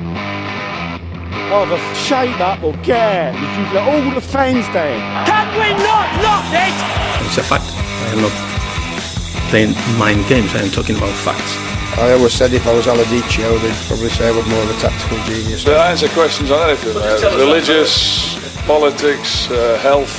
Either shade up or get out. You've let all the fans down. Can we not lock it? It's a fact. I am not playing mind games. I am talking about facts. I always said if I was Aladicio, they'd probably say I was more of a tactical genius. They answer questions on anything, religious, politics, health,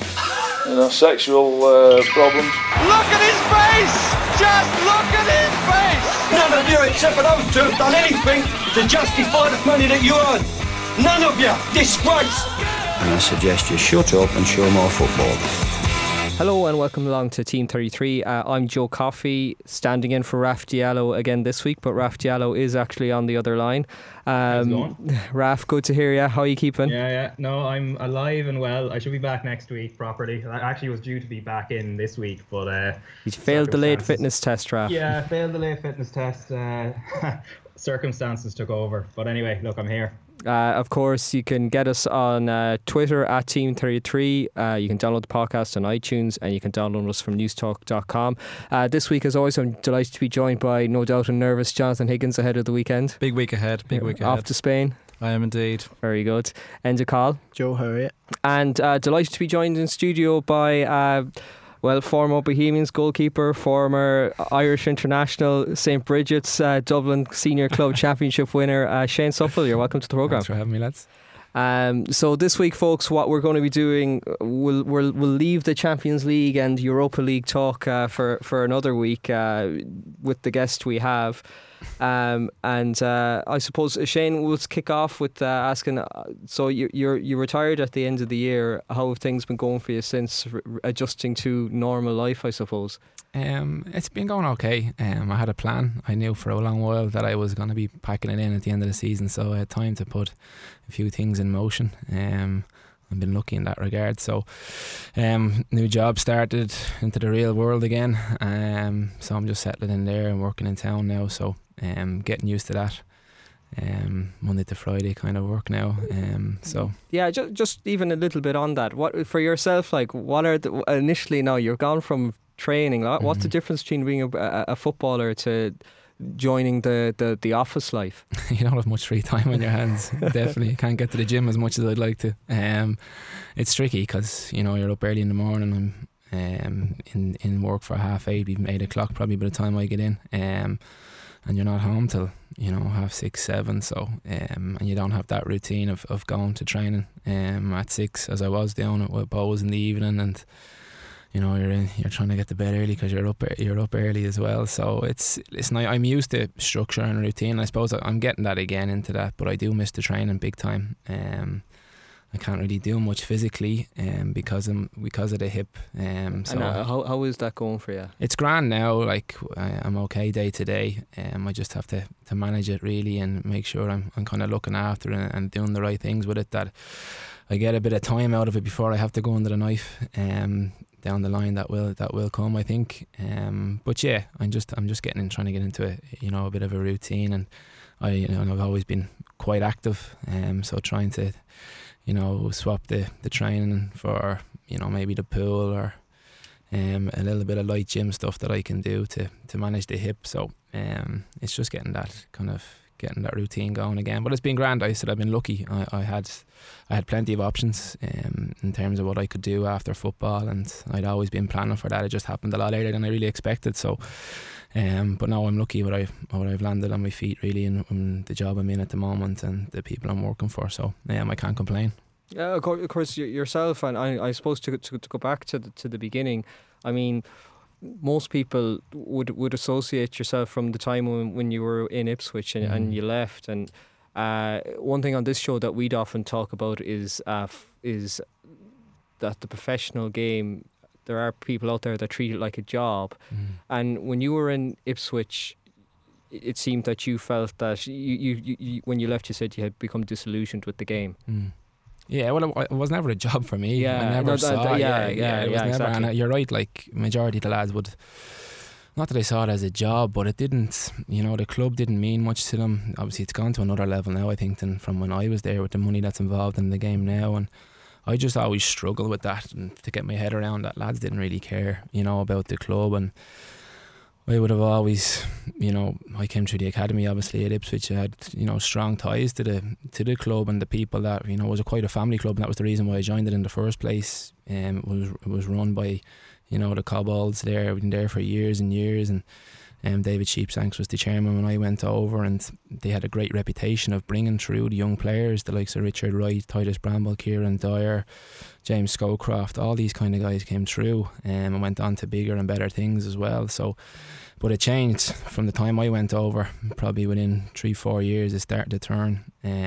sexual problems. Look at his face! Just look at his face! None of you except for those two have done anything to justify the money that you earn. None of you! Disgrace! And I suggest you shut up and show more football. Hello and welcome along to Team 33. I'm Joe Coffey, standing in for Raf Diallo again this week, but Raf Diallo is actually on the other line. Raf, good to hear you. How are you keeping? Yeah. No, I'm alive and well. I should be back next week properly. I actually was due to be back in this week, but you failed the late fitness test, Raf. Yeah, I failed the late fitness test. Circumstances took over. But anyway, look, I'm here. Of course, you can get us on Twitter at Team33. You can download the podcast on iTunes and you can download us from newstalk.com. This week, as always, I'm delighted to be joined by no doubt a nervous Jonathan Higgins ahead of the weekend. Big week ahead. Off to Spain. I am indeed. Very good. Enda Call. Joe, how are you? And delighted to be joined in studio by... former Bohemians goalkeeper, former Irish international, St. Bridget's Dublin Senior Club Championship winner, Shane Supple. You're welcome to the programme. Thanks for having me, lads. So this week, folks, what we're going to be doing, we'll leave the Champions League and Europa League talk for another week with the guest we have. And I suppose, Shane, we'll kick off with asking, so you retired at the end of the year. How have things been going for you since adjusting to normal life, I suppose? It's been going okay. I had a plan. I knew for a long while that I was going to be packing it in at the end of the season, so I had time to put a few things in motion. I've been lucky in that regard. So new job started into the real world again, so I'm just settling in there and working in town now, so getting used to that. Monday to Friday kind of work now. So yeah, just even a little bit on that. What for yourself? Like, what are initially now you're gone from training? What's the difference between being a footballer to joining the office life? You don't have much free time on your hands. Definitely, you can't get to the gym as much as I'd like to. It's tricky because you're up early in the morning. I'm in work for 8:30, even 8 o'clock probably by the time I get in. And you're not home till 6:30, 7. So and you don't have that routine of going to training at 6 as I was doing it with Bows in the evening, and you're trying to get to bed early because you're up early as well. So it's nice. I'm used to structure and routine. I suppose I'm getting that again into that, but I do miss the training big time. I can't really do much physically because of the hip. So how is that going for you? It's grand now. Like I'm okay day to day. I just have to manage it really and make sure I'm kind of looking after it and doing the right things with it, that I get a bit of time out of it before I have to go under the knife. Down the line that will come, I think. But yeah, I'm just trying to get into a bit of a routine, and I've always been quite active. So trying to swap the training for maybe the pool or a little bit of light gym stuff that I can do to manage the hip. So it's just getting that routine going again. But it's been grand. I said I've been lucky. I had plenty of options in terms of what I could do after football, and I'd always been planning for that. It just happened a lot later than I really expected. So but now I'm lucky what I've landed on my feet really in the job I'm in at the moment and the people I'm working for. So I can't complain. Yeah, of course yourself, and I suppose to go back to the beginning. I mean, most people would associate yourself from the time when you were in Ipswich and you left. And one thing on this show that we'd often talk about is that the professional game, there are people out there that treat it like a job. And when you were in Ipswich, it seemed that you felt that you when you left, you said you had become disillusioned with the game. Yeah, well, it was never a job for me. Yeah, I never saw it. It was never. Exactly. And you're right, like majority of the lads would. Not that I saw it as a job, but it didn't. The club didn't mean much to them. Obviously, it's gone to another level now, I think, than from when I was there with the money that's involved in the game now. And I just always struggle with that and to get my head around that lads didn't really care, about the club. And I would have always, I came through the academy obviously at Ipswich. I had, strong ties to the club and the people that, it was quite a family club, and that was the reason why I joined it in the first place. It was run by, the Cobbalds there. I've been there for years and years, and David Sheepshanks was the chairman when I went over, and they had a great reputation of bringing through the young players, the likes of Richard Wright, Titus Bramble, Kieran Dyer, James Scowcroft. All these kind of guys came through and went on to bigger and better things as well. So, but it changed from the time I went over. Probably within 3-4 years it started to turn.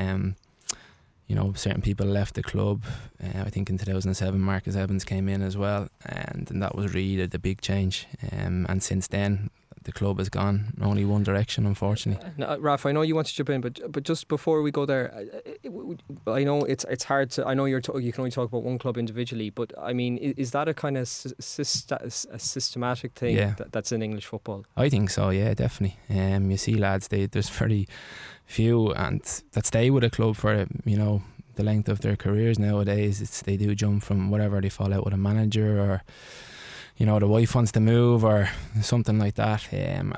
Certain people left the club. I think in 2007 Marcus Evans came in as well, and that was really the big change. And since then the club has gone only one direction, unfortunately. Now, Raf, I know you want to jump in, but just before we go there, I know it's hard to. I know you can only talk about one club individually, but I mean, is that a kind of systematic thing that's in English football? I think so. Yeah, definitely. You see, lads, there's very few and that stay with a club for the length of their careers nowadays. They do jump from whatever, they fall out with a manager, or the wife wants to move or something like that, and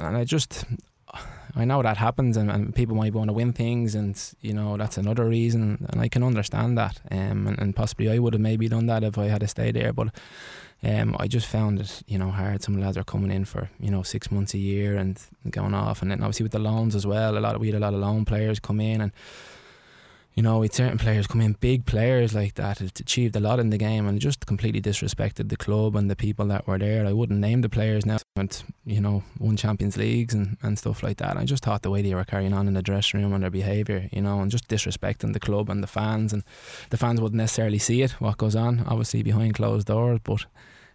I know that happens, and people might want to win things, and that's another reason, and I can understand that, and possibly I would have maybe done that if I had to stay there, but I just found it hard. Some lads are coming in for 6 months a year and going off, and then obviously with the loans as well, we had a lot of loan players come in, and with certain players come in, big players like that, have achieved a lot in the game and just completely disrespected the club and the people that were there. I wouldn't name the players now, but won Champions Leagues and stuff like that. I just thought the way they were carrying on in the dressing room and their behaviour, and just disrespecting the club and the fans wouldn't necessarily see it, what goes on obviously behind closed doors, but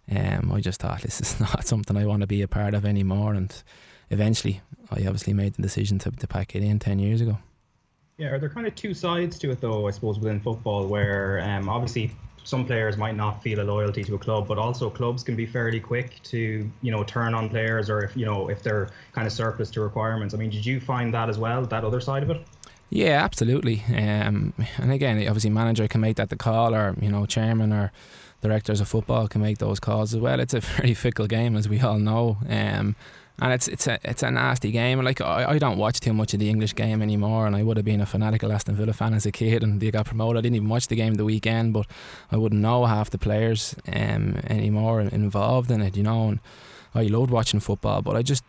I just thought this is not something I want to be a part of anymore, and eventually I obviously made the decision to pack it in 10 years ago. Yeah, are there kind of two sides to it though, I suppose, within football, where obviously some players might not feel a loyalty to a club, but also clubs can be fairly quick to turn on players, or if they're kind of surplus to requirements. I mean, did you find that as well, that other side of it? Yeah, absolutely. And again, obviously manager can make that the call, or chairman or directors of football can make those calls as well. It's a very fickle game, as we all know. And it's a nasty game. Like, I don't watch too much of the English game anymore, and I would have been a fanatical Aston Villa fan as a kid, and they got promoted. I didn't even watch the game the weekend, but I wouldn't know half the players anymore involved in it, and I loved watching football, but I just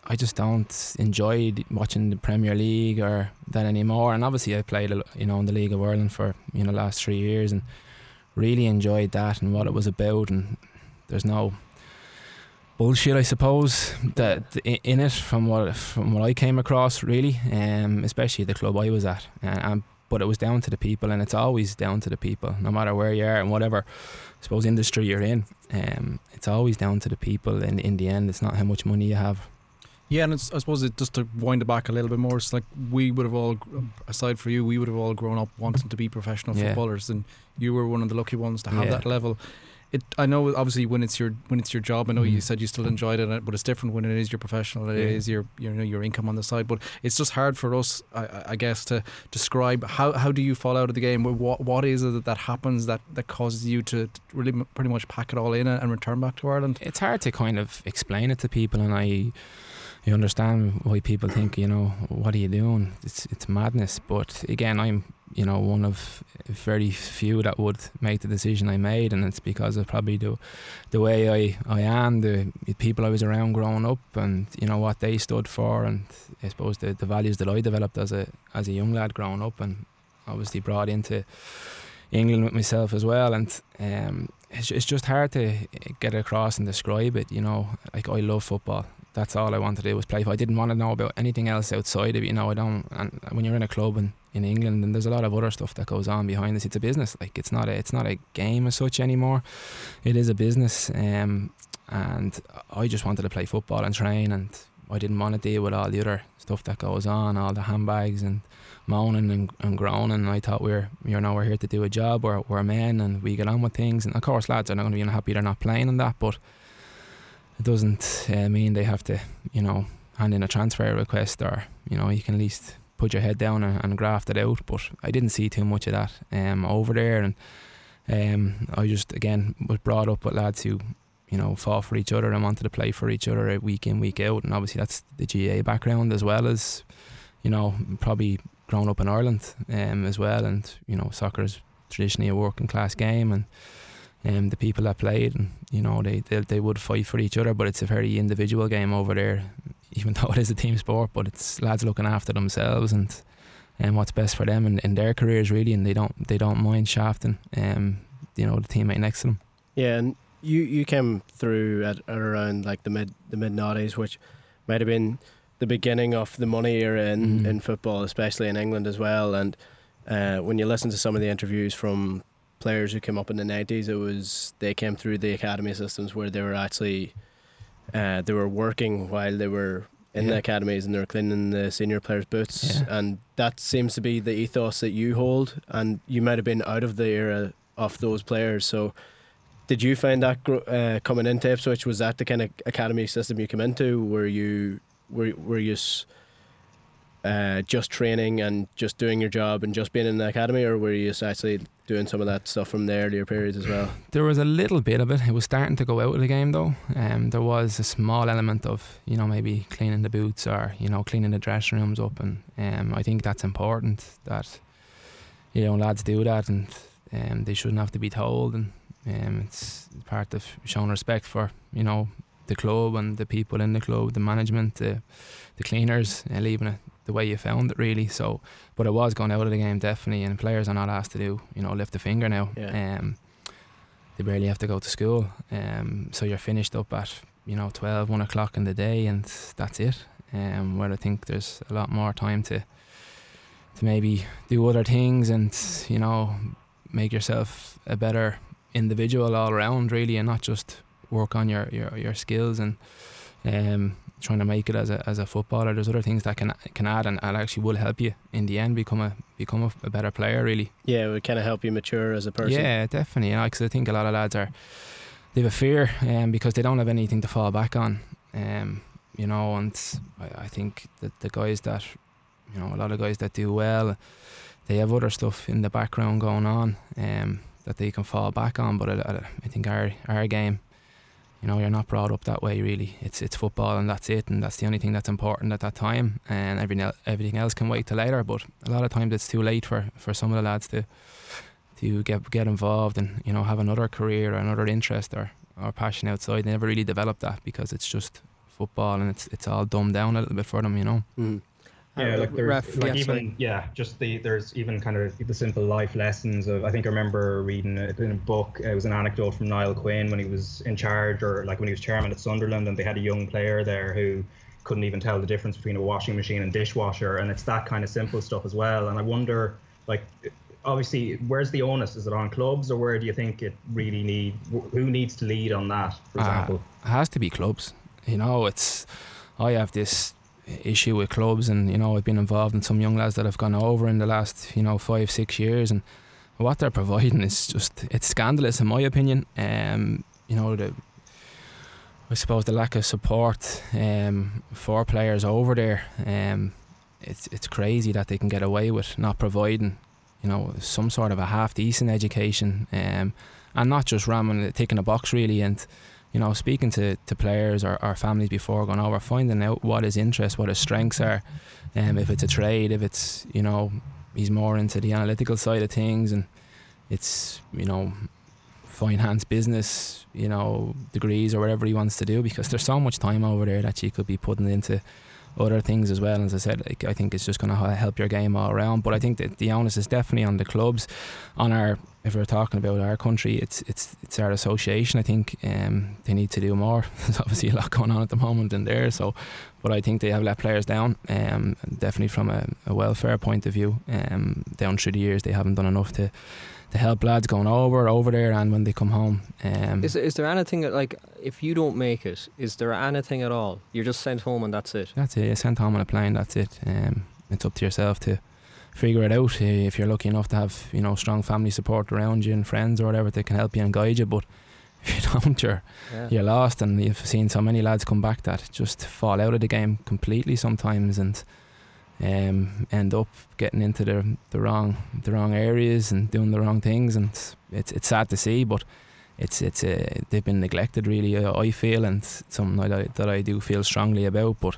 don't enjoy watching the Premier League or that anymore. And obviously I played in the League of Ireland for the last 3 years, and really enjoyed that and what it was about, and there's no bullshit, I suppose, that in it from what I came across, really, especially the club I was at, but it was down to the people, and it's always down to the people, no matter where you are and whatever, I suppose, industry you're in. It's always down to the people in the end. It's not how much money you have. Yeah, and I suppose just to wind it back a little bit more, it's like we would have all, aside from you, we would have all grown up wanting to be professional footballers, and you were one of the lucky ones to have that level. I know obviously when it's your job, I know you said you still enjoyed it, but it's different when it is your professional. It is your income on the side. But it's just hard for us, I guess, to describe how do you fall out of the game. What is it that happens that causes you to really pretty much pack it all in and return back to Ireland? It's hard to kind of explain it to people, and you understand why people think, what are you doing? It's madness. But again, I'm one of very few that would make the decision I made, and it's because of probably the way I am, the people I was around growing up, and what they stood for, and I suppose the values that I developed as a young lad growing up, and obviously brought into England with myself as well. And it's just hard to get across and describe it. Like, I love football. That's all I wanted to do, was play. I didn't want to know about anything else outside of it. I don't. And when you're in a club in England, and there's a lot of other stuff that goes on behind this. It's a business. Like, it's not a game as such anymore. It is a business. And I just wanted to play football and train, and I didn't want to deal with all the other stuff that goes on, all the handbags and moaning and groaning. I thought we're here to do a job. We're men, and we get on with things. And of course, lads are not going to be unhappy they're not playing in that, but it doesn't mean they have to, hand in a transfer request, or you can at least put your head down and graft it out. But I didn't see too much of that over there, and I just, again, was brought up with lads who fought for each other and wanted to play for each other week in, week out. And obviously that's the GAA background, as well as, probably grown up in Ireland as well. And, soccer is traditionally a working class game, and the people that played, and, they would fight for each other, but it's a very individual game over there, even though it is a team sport. But it's lads looking after themselves and what's best for them in their careers, really, and they don't mind shafting the teammate next to them. Yeah, and you came through at around like the mid noughties, which might have been the beginning of the money era in football, especially in England as well. And when you listen to some of the interviews from players who came up in the 90s, they came through the academy systems where they were actually they were working while they were in the academies, and they were cleaning the senior players' boots. And that seems to be the ethos that you hold, and you might have been out of the era of those players. So did you find that coming into Ipswich, was that the kind of academy system you came into? Were you just training and just doing your job and just being in the academy, or were you actually doing some of that stuff from the earlier periods as well? There was a little bit of it. It was starting to go out of the game though. There was a small element of maybe cleaning the boots or cleaning the dressing rooms up, and I think that's important that lads do that, and they shouldn't have to be told, and it's part of showing respect for the club and the people in the club, the management, the cleaners, leaving it the way you found it, really. So, but it was going out of the game, definitely, and players are not asked to do lift a finger now. They barely have to go to school, so you're finished up at 12, 1 o'clock in the day, and that's it. Where I think there's a lot more time to maybe do other things and make yourself a better individual all around, really, and not just work on your skills and trying to make it as a footballer. There's other things that can add and actually will help you in the end become a better player, really. Yeah, it would kind of help you mature as a person. Yeah, definitely. Because I think a lot of lads they have a fear because they don't have anything to fall back on. And I think that the guys that a lot of guys that do well, they have other stuff in the background going on that they can fall back on. But I think our game, you're not brought up that way, really. It's football and that's it, and that's the only thing that's important at that time, and everything else can wait till later. But a lot of times it's too late for some of the lads to get involved and have another career or another interest or passion outside. They never really develop that because it's just football, and it's all dumbed down a little bit for them, Yeah, like there's even kind of the simple life lessons of, I think I remember reading in a book, it was an anecdote from Niall Quinn when he was in charge, or like when he was chairman at Sunderland, and they had a young player there who couldn't even tell the difference between a washing machine and dishwasher, and it's that kind of simple stuff as well. And I wonder, like, obviously, where's the onus? Is it on clubs, or where do you think it really who needs to lead on that, for example? It has to be clubs. I have this issue with clubs, and I've been involved in some young lads that have gone over in the last 5-6 years, and what they're providing is it's scandalous in my opinion. I suppose the lack of support for players over there, it's crazy that they can get away with not providing some sort of a half decent education, and not just ticking a box, really. And speaking to players or families before going over, finding out what his interests, what his strengths are, if it's a trade, if it's he's more into the analytical side of things, and it's finance, business, degrees or whatever he wants to do, because there's so much time over there that you could be putting into other things as well. And as I said, I think it's just going to help your game all around. But I think that the onus is definitely on the clubs. If we're talking about our country, it's our association. I think they need to do more. There's obviously a lot going on at the moment in there. But I think they have let players down. Definitely from a welfare point of view. Down through the years, they haven't done enough to help lads going over there and when they come home. Is there anything that, like, if you don't make it, is there anything at all? You're just sent home and that's it? That's it. You're sent home on a plane, that's it. It's up to yourself to figure it out. If you're lucky enough to have strong family support around you and friends or whatever, they can help you and guide you. But if you don't, you're lost. And you've seen so many lads come back that just fall out of the game completely sometimes, and end up getting into the wrong areas and doing the wrong things, and it's sad to see. But they've been neglected really, I feel, and something that I do feel strongly about, but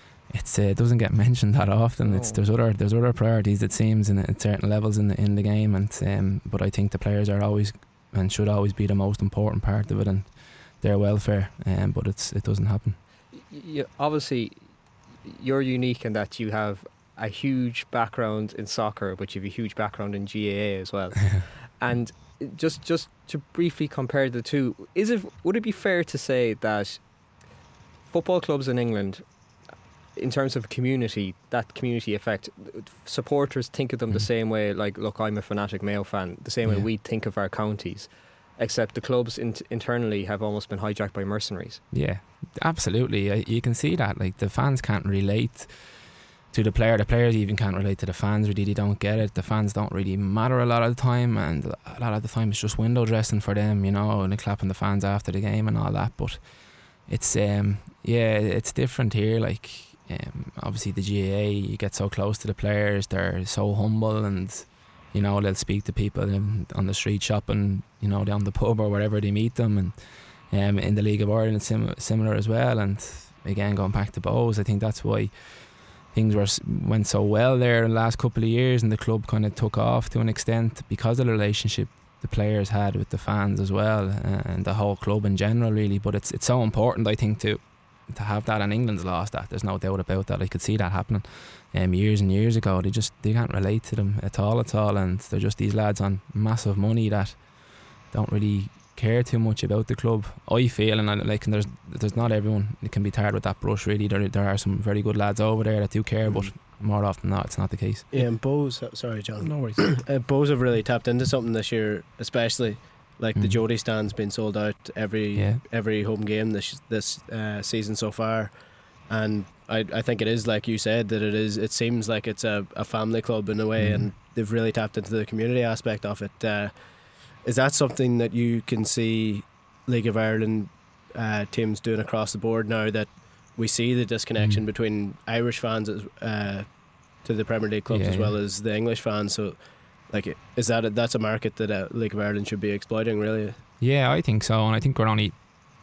it doesn't get mentioned that often. No. There's other priorities, it seems, at certain levels in the game, and but I think the players are always and should always be the most important part of it, and their welfare, but it doesn't happen. Obviously you're unique in that you have a huge background in soccer, but you have a huge background in GAA as well. And just to briefly compare the two, would it be fair to say that football clubs in England, in terms of community, that community effect, supporters think of them the same way, like, look, I'm a fanatic Mayo fan, the same way we think of our counties, except the clubs internally have almost been hijacked by mercenaries? Yeah, absolutely. You can see that. Like, the fans can't relate to the player. The players even can't relate to the fans, really. They don't get it. The fans don't really matter a lot of the time, and a lot of the time it's just window dressing for them, and they're clapping the fans after the game and all that. But it's it's different here. Like, obviously the GAA, you get so close to the players, they're so humble, and they'll speak to people on the street shopping, down the pub or wherever they meet them. And in the League of Ireland it's similar as well. And again, going back to Bohs, I think that's why things went so well there in the last couple of years, and the club kind of took off to an extent because of the relationship the players had with the fans as well, and the whole club in general, really. But it's so important, I think, to have that, and England's lost that. There's no doubt about that. I could see that happening years and years ago. They can't relate to them at all, and they're just these lads on massive money that don't really care too much about the club, I feel. And there's not everyone that can be tarred with that brush, really. There are some very good lads over there that do care, but more often than not, it's not the case. Yeah, and Bohs, sorry John, no worries. Bohs have really tapped into something this year, especially like the Jody stand's been sold out every home game this season so far, and I think it is, like you said, that it seems like it's a family club in a way, and they've really tapped into the community aspect of it. Is that something that you can see League of Ireland teams doing across the board now, that we see the disconnection between Irish fans to the Premier League clubs as well as the English fans? So, like, that's a market that League of Ireland should be exploiting, really? Yeah, I think so, and I think we're only,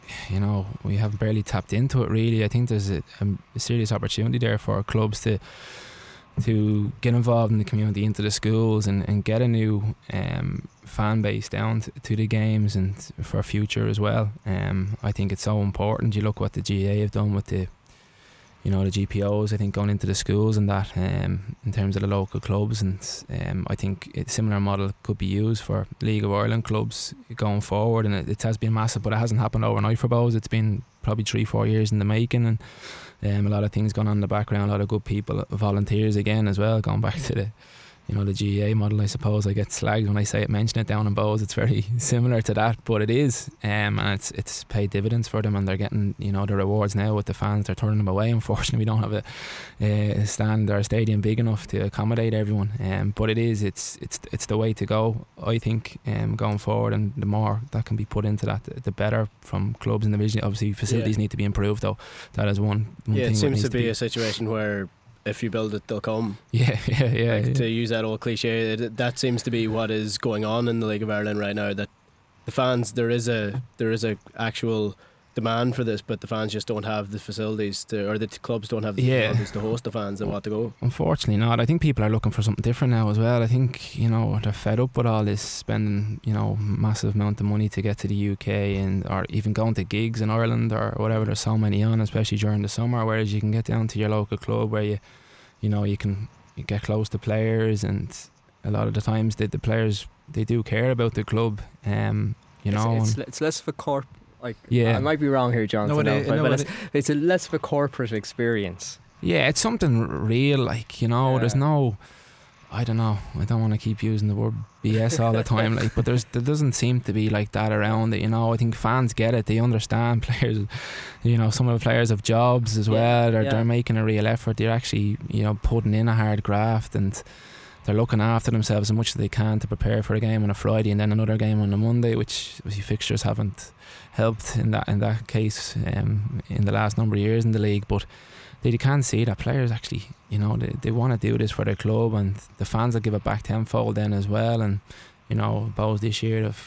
we haven't barely tapped into it, really. I think there's a serious opportunity there for clubs to get involved in the community, into the schools, and get a new fan base down to the games, and for future as well. I think it's so important. You look what the GAA have done with the GPOs, I think, going into the schools and that, in terms of the local clubs, and I think a similar model could be used for League of Ireland clubs going forward. And it has been massive, but it hasn't happened overnight for Bohs. It's been probably 3-4 years in the making, and a lot of things going on in the background, a lot of good people, volunteers again as well, going back to the GAA model. I suppose I get slagged when I mention it down in Bohs. It's very similar to that, but it is, and it's paid dividends for them, and they're getting the rewards now with the fans. They're turning them away. Unfortunately, we don't have a stand or a stadium big enough to accommodate everyone, but it's the way to go, I think, going forward. And the more that can be put into that, the better, from clubs in the division. Obviously facilities need to be improved, though. That is one thing. It seems to be a situation where if you build it, they'll come. Yeah. To use that old cliche, that seems to be what is going on in the League of Ireland right now. That the fans, there is a actual demand for this, but the fans just don't have the facilities or the clubs don't have the facilities to host the fans that want to go. Unfortunately not. I think people are looking for something different now as well. I think they're fed up with all this spending massive amount of money to get to the UK, or even going to gigs in Ireland or whatever. There's so many on, especially during the summer, whereas you can get down to your local club where you can get close to players, and a lot of the times the players, they do care about the club. It's less of a I might be wrong here, Jonathan, but it's a less of a corporate experience. Yeah, it's something real, there's no, I don't know, I don't want to keep using the word BS all the time, but there doesn't seem to be like that around it. I think fans get it, they understand. Players, some of the players have jobs as well. They're making a real effort. They're actually putting in a hard graft, and they're looking after themselves as much as they can to prepare for a game on a Friday and then another game on a Monday, which obviously fixtures haven't helped in that case in the last number of years in the league. But they can see that players actually, they want to do this for their club, and the fans will give it back tenfold then as well. And Bohs this year have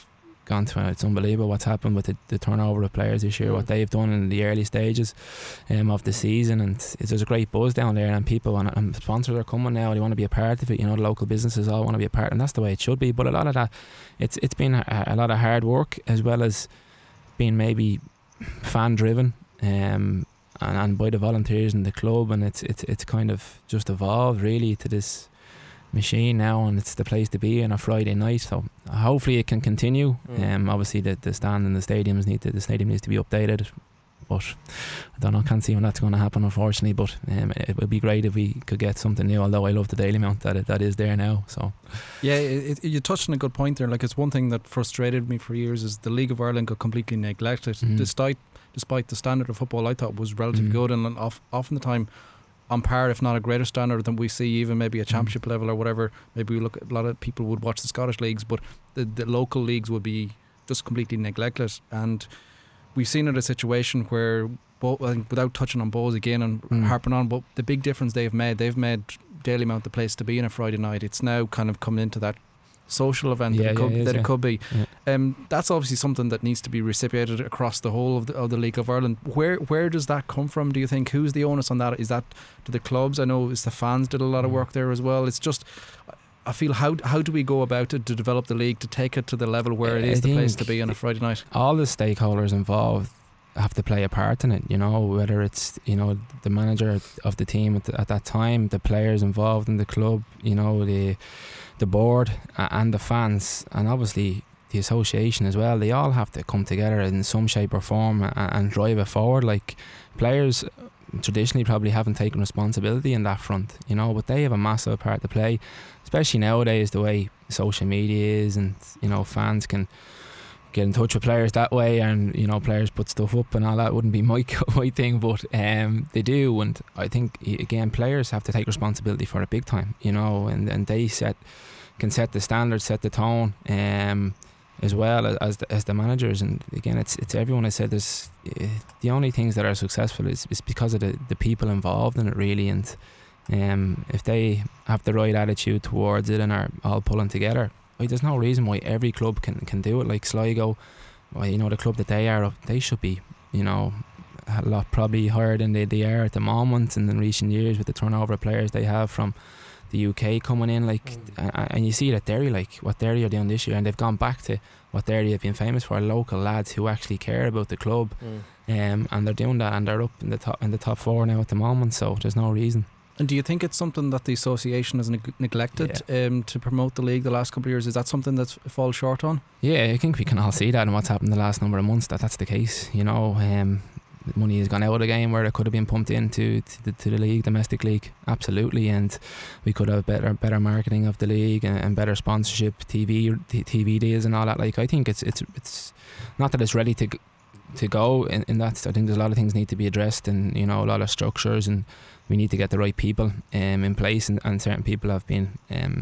gone to. It's unbelievable what's happened with the turnover of players this year, what they've done in the early stages of the season, and there's a great buzz down there, and people and sponsors are coming now. They want to be a part of it. The local businesses all want to be a part, and that's the way it should be. But a lot of that, it's been a lot of hard work, as well as being maybe fan driven, and by the volunteers in the club, and it's kind of just evolved really to this machine now, and it's the place to be on a Friday night. So hopefully it can continue. Obviously the stand and the stadium needs to be updated, but I don't know, can't see when that's going to happen, unfortunately. But it would be great if we could get something new, although I love the Dalymount that is there now. So yeah, you touched on a good point there. Like, it's one thing that frustrated me for years is the League of Ireland got completely neglected. Despite the standard of football I thought was relatively good, and often the time on par, if not a greater standard than we see even maybe a championship level or whatever. Maybe we look at, a lot of people would watch the Scottish leagues, but the local leagues would be just completely neglected. And we've seen it a situation where, without touching on Bohs again and harping on, but the big difference they've made Dalymount the place to be on a Friday night. It's now kind of coming into that social event that it could be. That's obviously something that needs to be reciprocated across the whole of the League of Ireland. Where does that come from, do you think? Who's the onus on that? Is that to the clubs? I know it's the fans did a lot of work there as well. It's just, I feel, how do we go about it to develop the league, to take it to the level where it is the place to be on a Friday night? All the stakeholders involved have to play a part in it, whether it's the manager of the team at that time, the players involved in the club, the board and the fans, and obviously the association as well. They all have to come together in some shape or form and drive it forward. Like, players traditionally probably haven't taken responsibility in that front, but they have a massive part to play, especially nowadays, the way social media is, and fans can get in touch with players that way, and players put stuff up and all that. Wouldn't be my thing, but they do. And I think, again, players have to take responsibility for it big time, and they can set the standard, set the tone, as well as the managers. And again, it's everyone. I said there's the only things that are successful is because of the people involved in it, really. And if they have the right attitude towards it and are all pulling together, there's no reason why every club can do it. Like Sligo, the club that they are, they should be a lot probably higher than they are at the moment, and in recent years with the turnover of players they have from the UK coming in, and you see that Derry, like what Derry are doing this year, and they've gone back to what Derry have been famous for, local lads who actually care about the club, and they're doing that, and they're up in the top four now at the moment, so there's no reason. And do you think it's something that the association has neglected to promote the league the last couple of years? Is that something that falls short on? Yeah, I think we can all see that in what's happened the last number of months, that's the case. Money has gone out of the game where it could have been pumped into the league, domestic league, absolutely, and we could have better marketing of the league and better sponsorship, TV deals and all that. Like, I think it's not that it's ready to go in that. I think there's a lot of things need to be addressed, and a lot of structures, and we need to get the right people in place, and certain people have been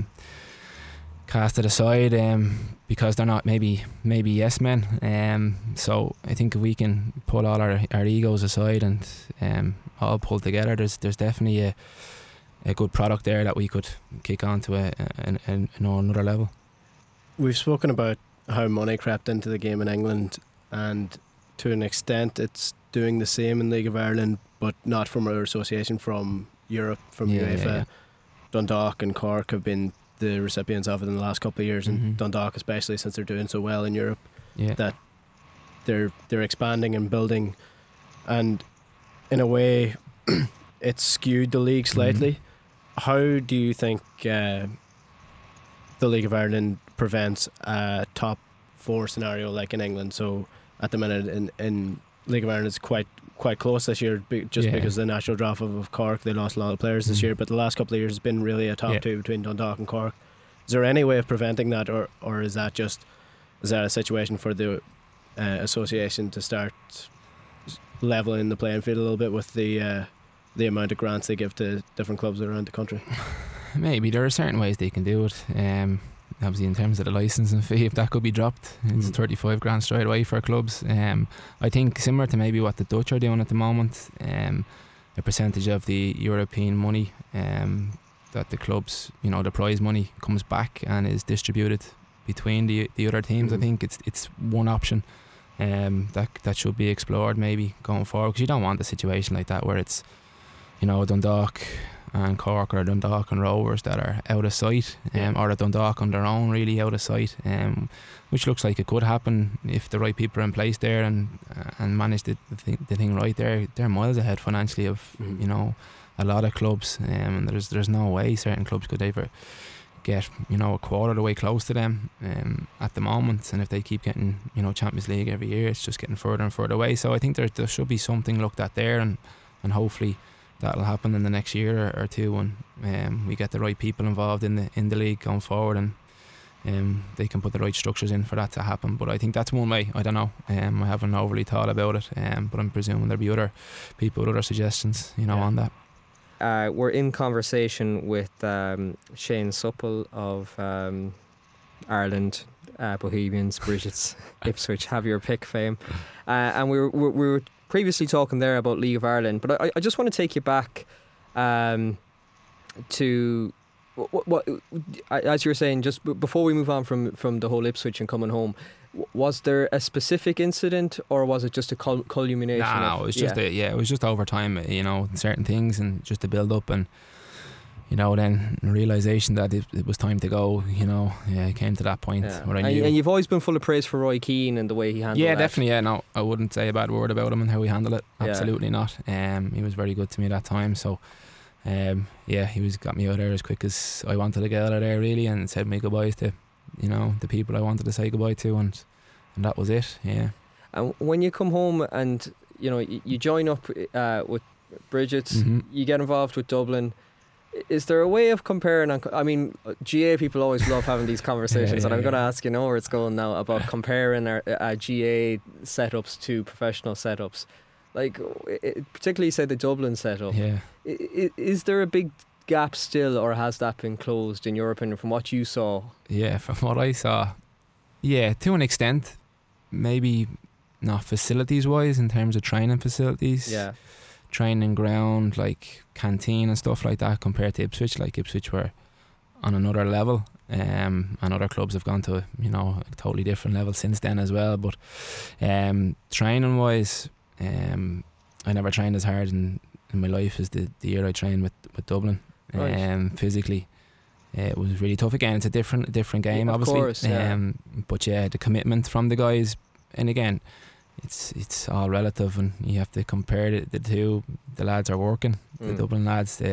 casted aside because they're not maybe yes men. So I think if we can pull all our egos aside and all pull together, there's definitely a good product there that we could kick on to another level. We've spoken about how money crept into the game in England, and to an extent it's doing the same in League of Ireland, but not from our association, from Europe, from UEFA. Yeah. Dundalk and Cork have been the recipients of it in the last couple of years, and Dundalk especially, since they're doing so well in Europe, that they're expanding and building, and in a way it's skewed the league slightly. How do you think the League of Ireland prevents a top four scenario like in England? So at the minute in League of Ireland it's quite close this year, because the natural drop of Cork, they lost a lot of players this year, but the last couple of years has been really a top two between Dundalk and Cork. Is there any way of preventing that, or is that a situation for the association to start levelling the playing field a little bit with the amount of grants they give to different clubs around the country? Maybe there are certain ways they can do it. Obviously, in terms of the licensing fee, if that could be dropped, it's 35 grand straight away for clubs. I think similar to maybe what the Dutch are doing at the moment, a percentage of the European money that the clubs, the prize money comes back and is distributed between the other teams. I think it's one option that should be explored maybe going forward, because you don't want a situation like that where it's, you know, Dundalk and Cork or Dundalk and Rovers that are out of sight, or a Dundalk on their own really out of sight, which looks like it could happen if the right people are in place there and manage the thing right there. They're miles ahead financially of you know, a lot of clubs, and there's no way certain clubs could ever get, you know, a quarter of the way close to them at the moment. And if they keep getting, you know, Champions League every year, it's just getting further and further away. So I think there should be something looked at there, and hopefully that'll happen in the next year or two when we get the right people involved in the league going forward, and they can put the right structures in for that to happen. But I think that's one way. I don't know, I haven't overly thought about it, but I'm presuming there'll be other people with other suggestions, you know, on that. We're in conversation with Shane Supple of Ireland, Bohemians, Bridget's, Ipswich, have your pick fame, and we were previously talking there about League of Ireland, but I just want to take you back to what as you were saying just before we move on from the whole Ipswich and coming home. Was there a specific incident, or was it just a culmination? No, it was just it was just over time, you know, certain things, and just to build up, and you know, then realisation that it was time to go. You know, it came to that point where I knew. And you've always been full of praise for Roy Keane and the way he handled it. Yeah, definitely. Yeah, no, I wouldn't say a bad word about him and how he handled it. Absolutely not. He was very good to me that time. So, he got me out there as quick as I wanted to get out of there, really, and said my goodbyes to, you know, the people I wanted to say goodbye to, and that was it. Yeah. And when you come home and, you know, you join up with Bridget, you get involved with Dublin, is there a way of comparing? I mean, GA people always love having these conversations, and I'm going to ask you now where it's going now about comparing our GA setups to professional setups. Like, particularly say the Dublin setup. Yeah. Is there a big gap still, or has that been closed in your opinion from what you saw? Yeah, from what I saw, yeah, to an extent. Maybe not facilities wise in terms of training facilities. Yeah. Training ground, like canteen and stuff like that, compared to Ipswich. Like Ipswich were on another level, and other clubs have gone to, you know, a totally different level since then as well. But training wise, I never trained as hard in my life as the year I trained with Dublin. Right. Physically, it was really tough. Again, it's a different game, obviously. Of course, yeah. But yeah, the commitment from the guys, and again, it's all relative, and you have to compare the two. The lads are working, the Dublin lads.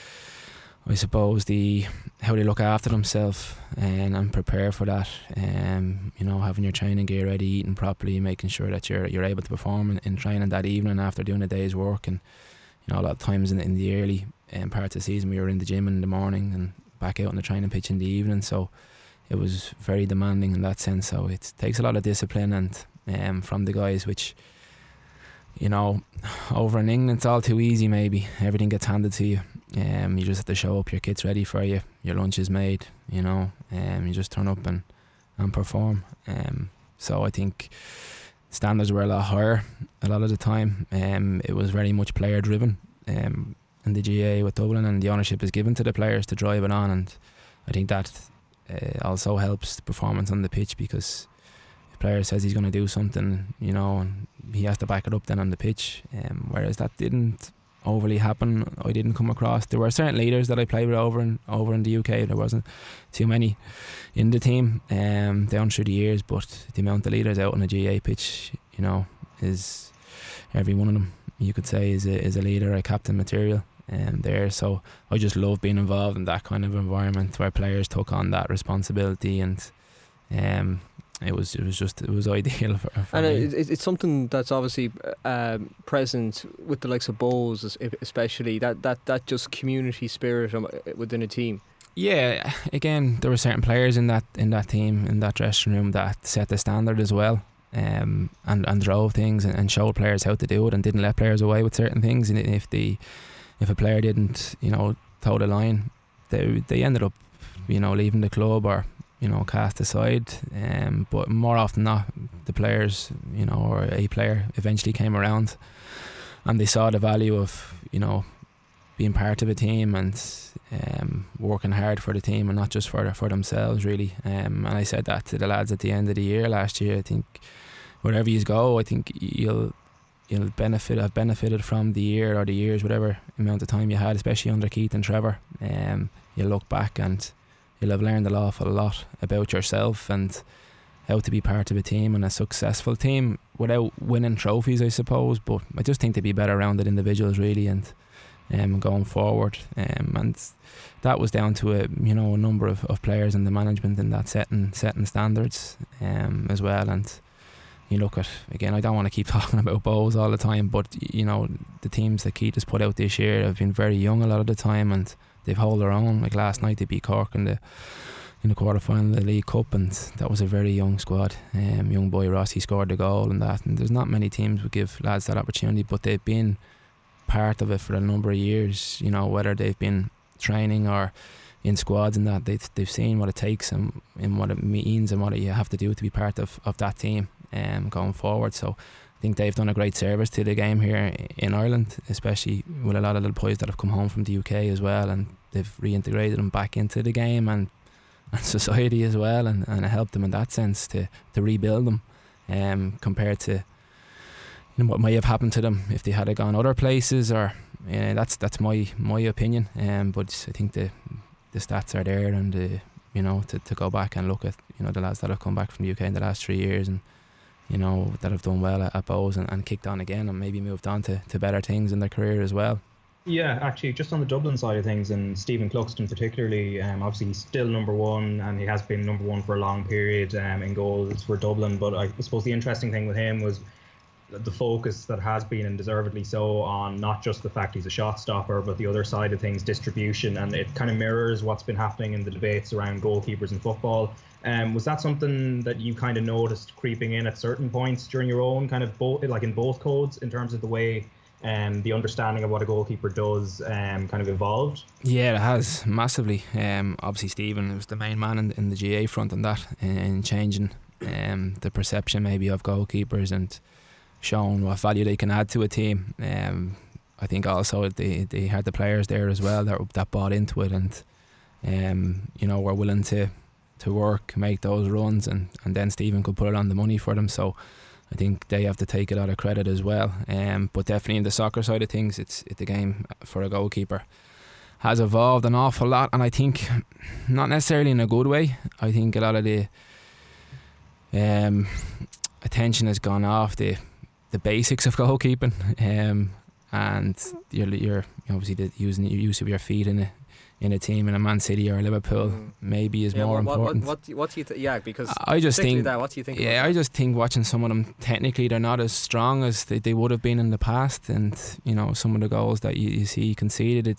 I suppose how they look after themselves and prepare for that. You know, having your training gear ready, eating properly, making sure that you're able to perform in training that evening after doing a day's work. And you know, a lot of times in the early parts of the season, we were in the gym in the morning and back out on the training pitch in the evening. So it was very demanding in that sense. So it takes a lot of discipline and from the guys, which, you know, over in England it's all too easy. Maybe everything gets handed to you. You just have to show up, your kit's ready for you, your lunch is made, you know, you just turn up and perform. So I think standards were a lot higher a lot of the time. It was very much player driven in the GA with Dublin, and the ownership is given to the players to drive it on, and I think that also helps the performance on the pitch, because if a player says he's going to do something, you know, and he has to back it up then on the pitch, whereas that didn't overly happen. I didn't come across. There were certain leaders that I played with over in the UK. There wasn't too many in the team down through the years, but the amount of leaders out on a GA pitch, you know, is every one of them, you could say, is a leader, a captain material there. So I just love being involved in that kind of environment where players took on that responsibility, and it was ideal for and me. It's something that's obviously present with the likes of Bowes, especially that just community spirit within a team. Yeah, again, there were certain players in that team, in that dressing room, that set the standard as well, and drove things and showed players how to do it, and didn't let players away with certain things. And if a player didn't, you know, toe the line, they ended up, you know, leaving the club or, you know, cast aside. But more often than not, the players, you know, or a player eventually came around, and they saw the value of, you know, being part of a team and working hard for the team and not just for themselves really. And I said that to the lads at the end of the year last year. I think wherever you go, I think you'll have benefited from the year or the years, whatever amount of time you had, especially under Keith and Trevor. You'll look back and you'll have learned an awful lot about yourself and how to be part of a team and a successful team without winning trophies, I suppose. But I just think to be better rounded individuals really, and going forward. And that was down to a number of players and the management in that setting standards as well. And you look at, again, I don't want to keep talking about Bohs all the time, but the teams that Keith has put out this year have been very young a lot of the time, and they've held their own. Like last night they beat Cork in the quarter final of the League Cup, and that was a very young squad. Young boy Rossi scored the goal and that, and there's not many teams would give lads that opportunity, but they've been part of it for a number of years, whether they've been training or in squads and that, they've seen what it takes and what it means and what you have to do to be part of that team going forward. So I think they've done a great service to the game here in Ireland, especially with a lot of the boys that have come home from the UK as well, and they've reintegrated them back into the game and society as well, and helped them in that sense to rebuild them compared to what might have happened to them if they had gone other places, or that's my opinion. But I think the stats are there, and to go back and look at the lads that have come back from the UK in the last 3 years, and that have done well at Bohs and kicked on again and maybe moved on to better things in their career as well. Yeah, actually, just on the Dublin side of things, and Stephen Cluxton particularly, obviously he's still number one, and he has been number one for a long period in goals for Dublin. But I suppose the interesting thing with him was the focus that has been, and deservedly so, on not just the fact he's a shot stopper, but the other side of things, distribution, and it kind of mirrors what's been happening in the debates around goalkeepers in football. Was that something that you kind of noticed creeping in at certain points during your own kind of in both codes, in terms of the way the understanding of what a goalkeeper does kind of evolved? Yeah, it has massively. Obviously Stephen was the main man in the GA front on that, in changing the perception maybe of goalkeepers and showing what value they can add to a team. I think also they had the players there as well that bought into it, and were willing to work, make those runs, and then Stephen could put it on the money for them. So I think they have to take a lot of credit as well. But definitely in the soccer side of things, it's the game for a goalkeeper has evolved an awful lot, and I think not necessarily in a good way. I think a lot of the attention has gone off the basics of goalkeeping, and you're obviously the use of your feet in a team in a Man City or Liverpool maybe is more important. What do you think? Because I just think that. What do you think? Yeah, I just think watching some of them, technically they're not as strong as they would have been in the past, and some of the goals that you see conceded,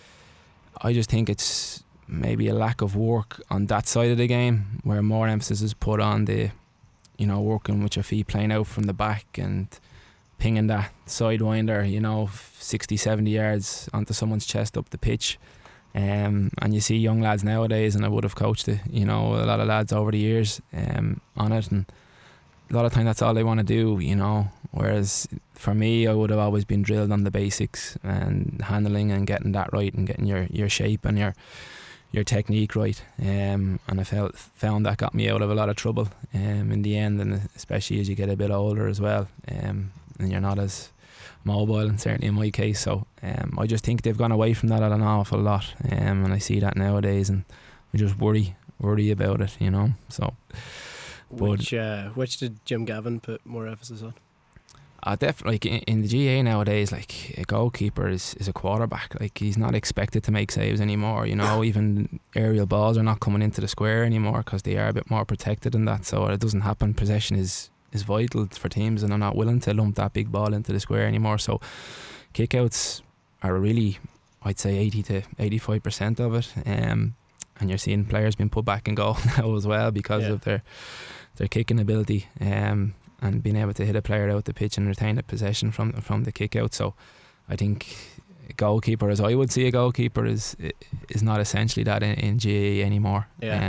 I just think it's maybe a lack of work on that side of the game, where more emphasis is put on the working with your feet, playing out from the back and pinging that sidewinder 60-70 yards onto someone's chest up the pitch. And you see young lads nowadays, and I would have coached a lot of lads over the years on it, and a lot of time that's all they want to do, whereas for me, I would have always been drilled on the basics and handling and getting that right, and getting your shape and your technique right, and I found that got me out of a lot of trouble in the end, and especially as you get a bit older as well, and you're not as mobile, and certainly in my case. So I just think they've gone away from that an awful lot, and I see that nowadays, and I just worry about it, So, which did Jim Gavin put more emphasis on? Definitely, like in the GA nowadays, like a goalkeeper is a quarterback. Like, he's not expected to make saves anymore. Even aerial balls are not coming into the square anymore because they are a bit more protected than that. So it doesn't happen. Possession is vital for teams, and they're not willing to lump that big ball into the square anymore. So kickouts are really, I'd say 80 to 85% of it, and you're seeing players being put back in goal now as well because of their kicking ability, and being able to hit a player out the pitch and retain a possession from the kick out. So I think a goalkeeper, as I would see a goalkeeper, is not essentially that in GAA anymore.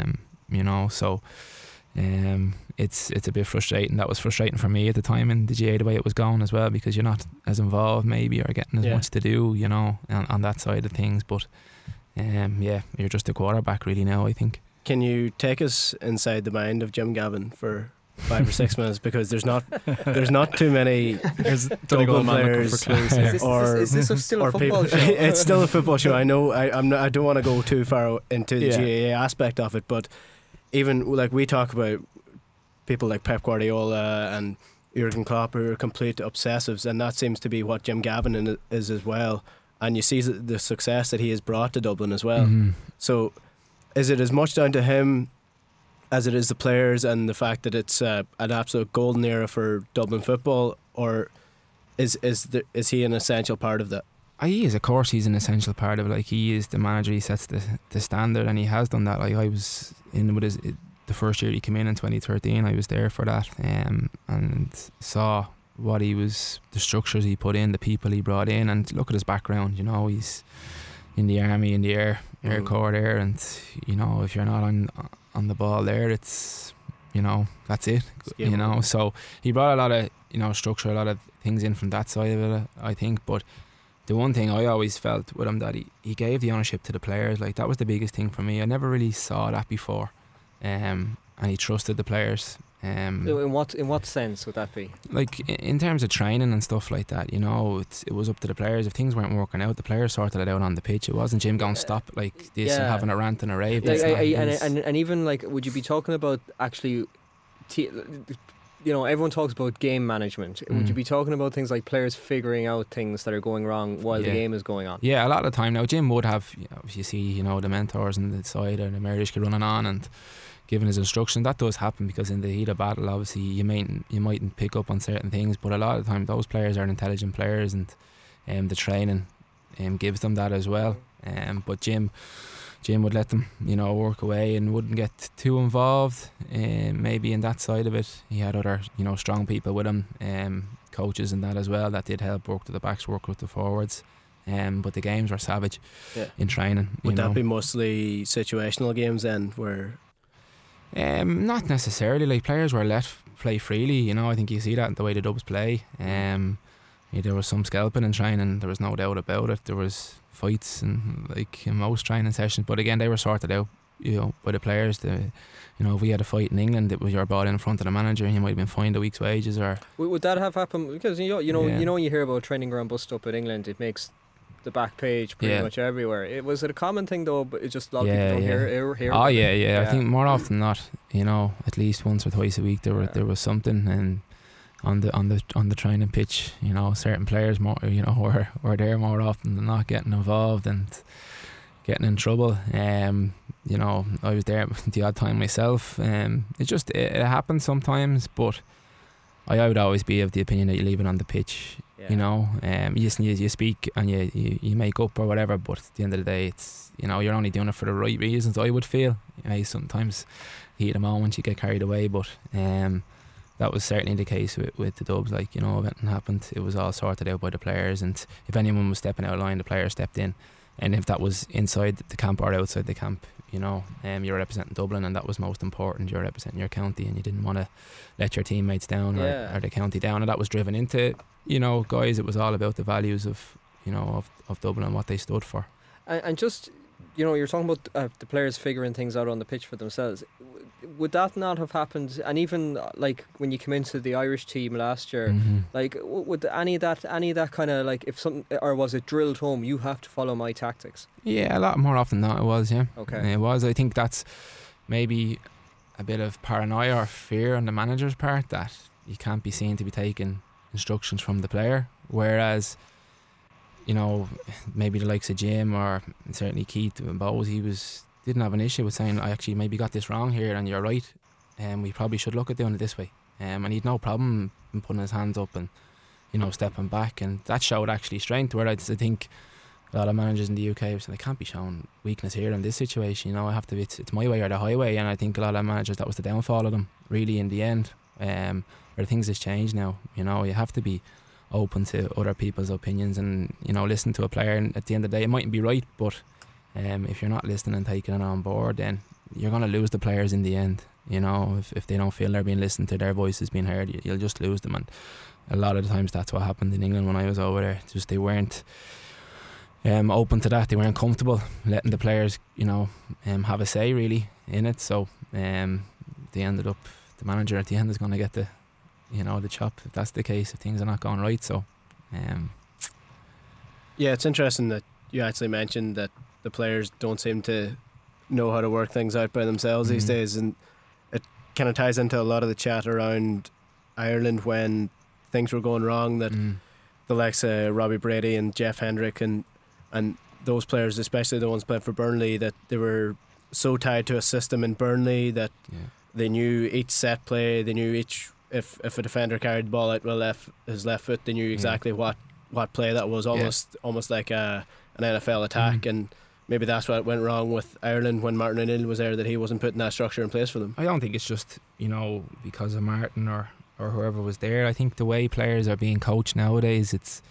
So it's a bit frustrating. That was frustrating for me at the time in the GAA, the way it was going as well, because you're not as involved maybe, or getting as much to do on that side of things. But you're just a quarterback really now, I think. Can you take us inside the mind of Jim Gavin for 5 or 6 minutes, because there's not too many Dublin players. Is this still a football show? It's still a football show. I know. I don't want to go too far into the GAA aspect of it, but even like we talk about people like Pep Guardiola and Jurgen Klopp who are complete obsessives, and that seems to be what Jim Gavin is as well. And you see the success that he has brought to Dublin as well. Mm-hmm. So, is it as much down to him as it is the players and the fact that it's an absolute golden era for Dublin football, or is he an essential part of that? He is, of course, he's an essential part of it. Like, he is the manager, he sets the standard, and he has done that. Like, I was in with the first year he came in 2013, I was there for that, and saw what he was, the structures he put in, the people he brought in, and look at his background. You know, he's in the army, in the Air Corps there, and you know, if you're not on the ball there, it's, you know, that's it. You know, so he brought a lot of, you know, structure, a lot of things in from that side of it, I think. But the one thing I always felt with him, that he gave the ownership to the players. Like, that was the biggest thing for me. I never really saw that before, and he trusted the players. In what sense would that be? Like, in terms of training and stuff like that, you know, it was up to the players. If things weren't working out, the players sorted it out on the pitch. It wasn't Jim going stop like this and having a rant and a rave. Like, and even like, would you be talking about actually, you know, everyone talks about game management. Would you be talking about things like players figuring out things that are going wrong while the game is going on? Yeah, a lot of the time now Jim would have, you know, if you see, you know, the mentors on the side or the Merishka running on and giving his instruction. That does happen, because in the heat of battle, obviously you mightn't pick up on certain things, but a lot of the time those players are intelligent players, and the training gives them that as well. But Jim would let them, you know, work away and wouldn't get too involved. Maybe in that side of it, he had other, you know, strong people with him, coaches and that as well, that did help work with the backs, work with the forwards. But the games were savage in training. Would that be mostly situational games then, where? Not necessarily. Like, players were let play freely, you know. I think you see that in the way the Dubs play. There was some scalping in training, there was no doubt about it. There was fights and like in most training sessions, but again, they were sorted out, you know, by the players. You know, if we had a fight in England, it was your ball in front of the manager, and you might have been fined a week's wages. Or would that have happened? Because you know when you hear about training ground bust up in England, it makes the back page pretty much everywhere. Was it a common thing though? But it just a lot of people don't hear. Oh yeah. I think more often than not, you know, at least once or twice a week there was something, and on the training pitch, you know, certain players more, you know, were there more often than not, getting involved and getting in trouble. You know, I was there the odd time myself. It happens sometimes, but I would always be of the opinion that you leave it on the pitch. You know, you speak and you make up or whatever, but at the end of the day, it's, you know, you're only doing it for the right reasons, I would feel. You know, sometimes heat of the moment you get carried away, but that was certainly the case with the Dubs. Like, you know, if anything happened, it was all sorted out by the players, and if anyone was stepping out of line, the players stepped in. And if that was inside the camp or outside the camp, you know, you're representing Dublin, and that was most important. You're representing your county, and you didn't want to let your teammates down or the county down, and that was driven into, you know, guys. It was all about the values of, you know, of Dublin and what they stood for. And just, you know, you're talking about the players figuring things out on the pitch for themselves. Would that not have happened? And even like when you came into the Irish team last year, like would any of that kind of like, if something, or was it drilled home, you have to follow my tactics? Yeah, a lot more often than not it was. Yeah, okay, it was. I think that's maybe a bit of paranoia or fear on the manager's part, that you can't be seen to be taking instructions from the player, whereas, you know, maybe the likes of Jim or certainly Keith and Bowes, didn't have an issue with saying, I actually maybe got this wrong here and you're right, and we probably should look at doing it this way, and he'd no problem in putting his hands up and, you know, stepping back, and that showed actually strength, where I think a lot of managers in the UK were saying, I can't be showing weakness here in this situation, you know, I have to be, it's my way or the highway. And I think a lot of managers, that was the downfall of them really in the end, where things has changed now. You know, you have to be open to other people's opinions and, you know, listen to a player, and at the end of the day it mightn't be right, but if you're not listening and taking it on board, then you're going to lose the players in the end. You know, if they don't feel they're being listened to, their voices being heard, you'll just lose them. And a lot of the times that's what happened in England when I was over there. Just they weren't open to that. They weren't comfortable letting the players, have a say really in it. So they ended up, the manager at the end is going to get the chop if that's the case, if things are not going right. So yeah, it's interesting that you actually mentioned that the players don't seem to know how to work things out by themselves these days, and it kind of ties into a lot of the chat around Ireland when things were going wrong, that the likes of Robbie Brady and Jeff Hendrick and those players, especially the ones playing for Burnley, that they were so tied to a system in Burnley that they knew each set play, they knew each, if a defender carried the ball out with his left foot, they knew exactly what play that was, almost like an NFL attack. And maybe that's what went wrong with Ireland when Martin O'Neill was there, that he wasn't putting that structure in place for them. I don't think it's just because of Martin or whoever was there. I think the way players are being coached nowadays, it's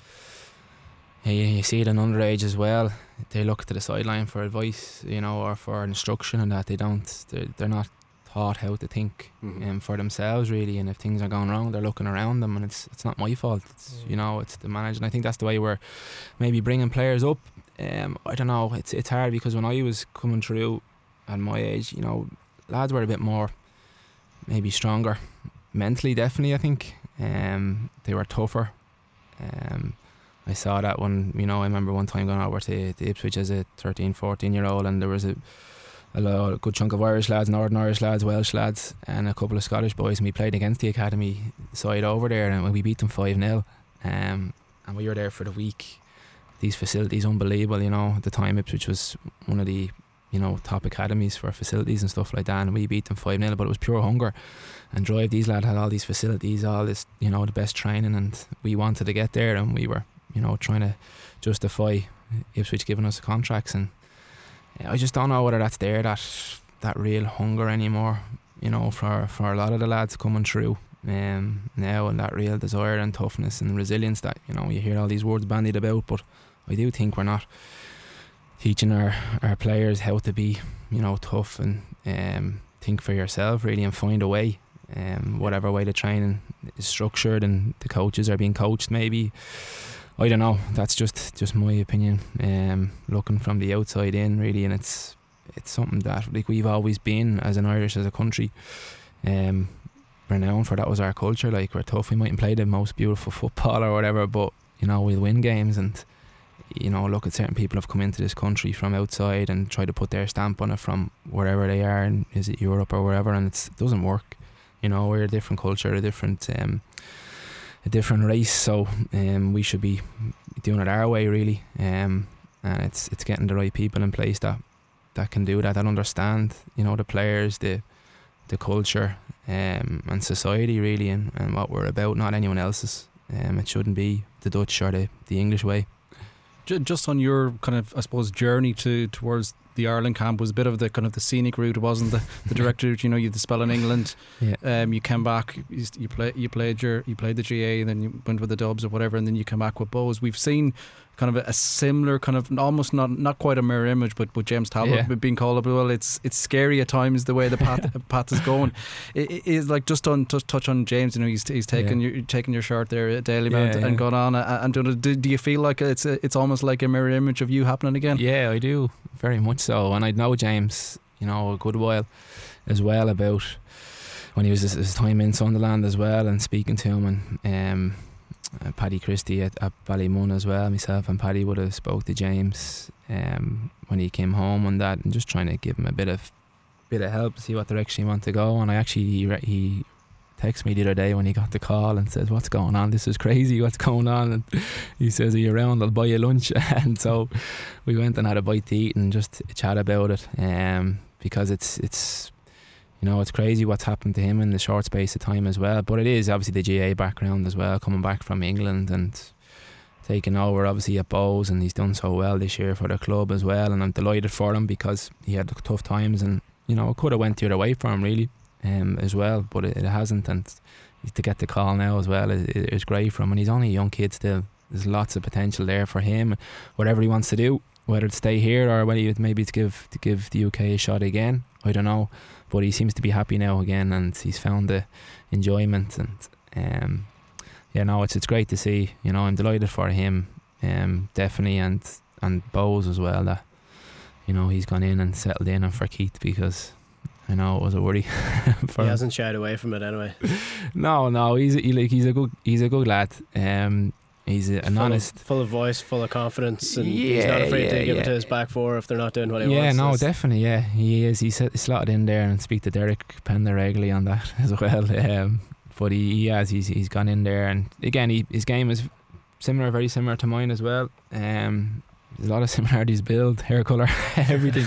you see it in underage as well. They look to the sideline for advice, or for instruction, and that they're not taught how to think for themselves really. And if things are going wrong, they're looking around them, and it's not my fault. It's it's the manager. And I think that's the way we're maybe bringing players up. I don't know. It's hard because when I was coming through at my age, lads were a bit more maybe stronger mentally. Definitely, I think they were tougher. I saw that when I remember one time going over to Ipswich as a 13-14 year old, and there was a good chunk of Irish lads, Northern Irish lads, Welsh lads, and a couple of Scottish boys, and we played against the academy side over there, and we beat them 5-0, and we were there for the week. These facilities, unbelievable. At the time Ipswich was one of the top academies for facilities and stuff like that, and we beat them 5-0, but it was pure hunger and drive. These lads had all these facilities, all this the best training, and we wanted to get there, and we were trying to justify Ipswich giving us the contracts. And I just don't know whether that's there, that real hunger anymore, for a lot of the lads coming through now, and that real desire and toughness and resilience that you hear all these words bandied about. But I do think we're not teaching our players how to be tough and think for yourself really, and find a way, whatever way the training is structured and the coaches are being coached. Maybe, I don't know, that's just my opinion, looking from the outside in really. And it's something that we've always been, as an Irish, as a country, renowned for. That was our culture. We're tough. We mightn't play the most beautiful football or whatever, but we'll win games. And look at certain people have come into this country from outside and try to put their stamp on it from wherever they are, and is it Europe or wherever, and it doesn't work. We're a different culture, a different race, so we should be doing it our way really, and it's getting the right people in place that can do that understand the players, the culture, and society really, and what we're about, not anyone else's. It shouldn't be the Dutch or the English way. Just on your kind of, I suppose, journey towards the Ireland camp, was a bit of the kind of the scenic route. It wasn't the direct route. You had the spell in England. You came back. You played the GA, and then you went with the Dubs or whatever, and then you came back with Bohs. We've seen kind of a similar kind of, almost not quite a mirror image, but James Talbot being called up. Well, it's scary at times the way the path is going. It is like, just touch on James. He's taking your shirt there at Dalymount and gone on and do you feel like it's almost like a mirror image of you happening again? Yeah, I do, very much so. And I'd know James a good while as well, about when he was his time in Sunderland as well, and speaking to him, and Paddy Christie at Ballymun as well. Myself and Paddy would have spoke to James when he came home on that, and just trying to give him a bit of help to see what direction he wanted to go. And he texted me the other day when he got the call and says, "What's going on? This is crazy. What's going on?" And he says, "Are you around? I'll buy you lunch." And so we went and had a bite to eat and just chat about it, because it's it's crazy what's happened to him in the short space of time as well. But it is obviously the GA background as well, coming back from England and taking over obviously at Bohs, and he's done so well this year for the club as well, and I'm delighted for him because he had tough times, and it could have went the other way for him really, as well, but it hasn't. And to get the call now as well is great for him, and he's only a young kid still. There's lots of potential there for him, whatever he wants to do, whether to stay here or whether maybe to give the UK a shot again, I don't know. But he seems to be happy now again, and he's found the enjoyment, and it's great to see. I'm delighted for him, definitely, and and Bowes as well, that he's gone in and settled in, and for Keith, because I know it was a worry. He hasn't shied away from it anyway. No, he's a good lad. He's an honest, full of voice, full of confidence, and he's not afraid to give it to his back four if they're not doing what he wants. Yeah, no, definitely. Yeah, he is. He's slotted in there, and speak to Derek Pender regularly on that as well. But he has. He's gone in there, and again, his game is very similar to mine as well. There's a lot of similarities: build, hair colour, everything.